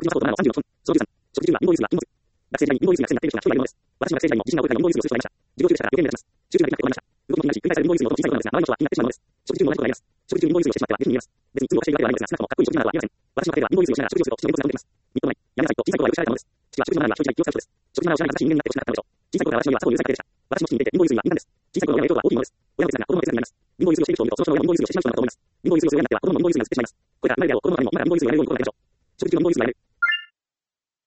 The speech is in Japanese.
時パスポート7の36分。その13。所持中はインボイスが、学生時代にインボイスが癖になっている人が一人いるのです。私は学生時代に自身が覚えたインボイスをする人がいました。授業中でしたから予言目立ちます。集中ができなくて終わりました。動きも気になるし、繰り返されるインボイスの音も小さいことなのですが、周りの人は気になってしまうのです。食事中も同じことがあります。食事中にインボイスをしてしまっては別に見えます。別にいつも私がいるわけではないのですが、少なくともかっこいい食事などは見えません。私の家庭ではインボイスをしながら食事をすると、父のインボイスが戻ってきます。みっともない。やめなさいと小さい頃は許されたのです。父は食事の前には正直気を使う人です。食事の前をしない恥ずかしい人間になってほしくなかったのでしょう。小さい頃から私の家は作法を許されていました。私の父に似てインボイスには敏感です。小さい頃の親の影響は大きいものです。親の手伝いが子供の手伝いになります。インボイスをしている人を見ると、その人の親もインボイスをしてしまう人なんだと思います。インボイスをする親になっては子供もインボイスになってしまいます。これから慣れるを子供の前にもまだインボイスをやれるように心がけましょう。食事中のインボイスをやれる。